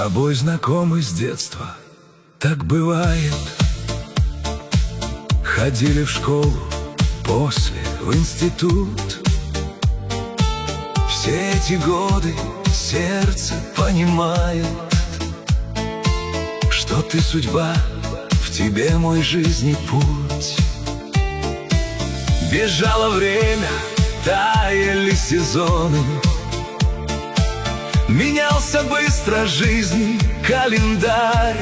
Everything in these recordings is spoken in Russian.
тобой знакомы с детства, так бывает. Ходили в школу, после в институт. Все эти годы сердце понимает, что ты судьба, в тебе мой жизни путь. Бежало время, таяли сезоны, менялся быстро жизни календарь.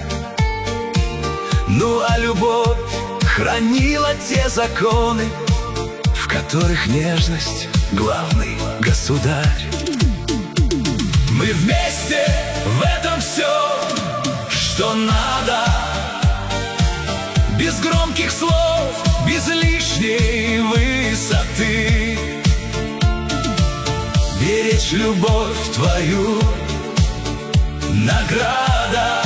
Ну а любовь хранила те законы, в которых нежность — главный государь. Мы вместе в этом все, что надо, без громких слов, без лишней высоты. Беречь любовь твою — награда,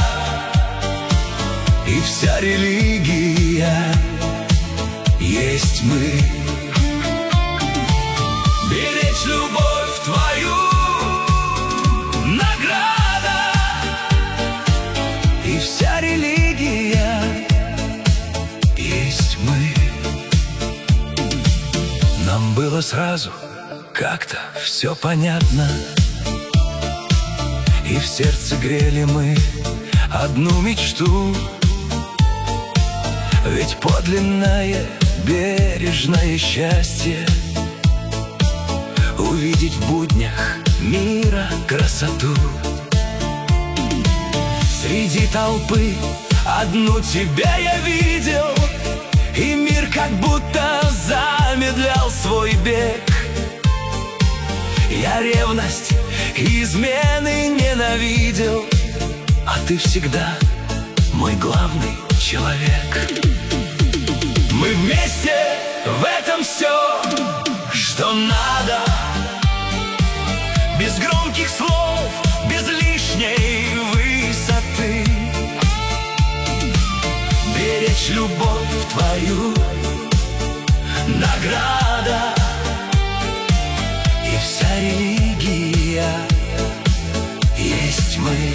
и вся религия есть мы. Беречь любовь твою — награда, и вся религия есть мы. Нам было сразу как-то все понятно, и в сердце грели мы одну мечту. Ведь подлинное, бережное счастье — увидеть в буднях мира красоту. Среди толпы одну тебя я видел, и мир как будто замедлял свой бег. Я ревность и измены ненавидел, а ты всегда мой главный человек. Мы вместе в этом все, что надо, без громких слов, без лишней высоты. Беречь любовь твою — награда, и вся религия есть мы.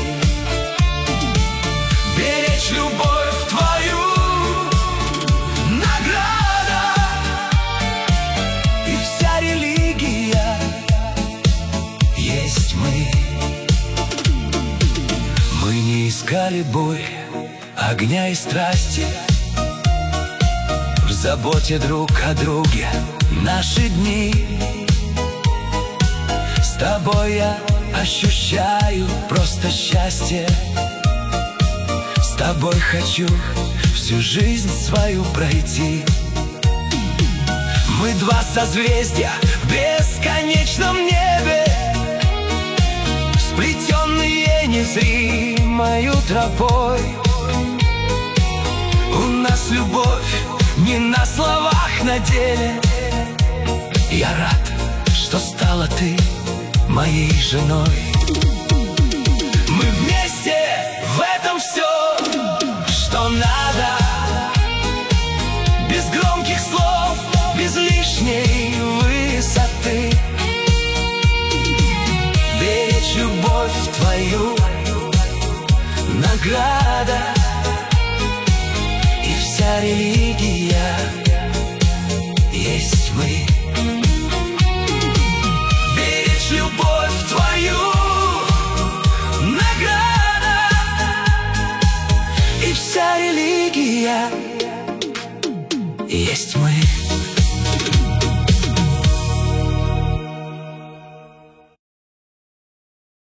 Беречь любовь твою — награда, и вся религия есть мы. Мы не искали бой, огня и страсти, в заботе друг о друге наши дни. С тобой я ощущаю просто счастье, с тобой хочу всю жизнь свою пройти. Мы два созвездия в бесконечном небе, сплетенные незримою тропой. У нас любовь не на словах, на деле. Я рад, что стала ты моей женой. Мы вместе в этом все, что надо, без громких слов, без лишней высоты. Беречь любовь твою — награда, и вся религия есть мы. Беречь любовь твою — награда, и вся религия есть мы.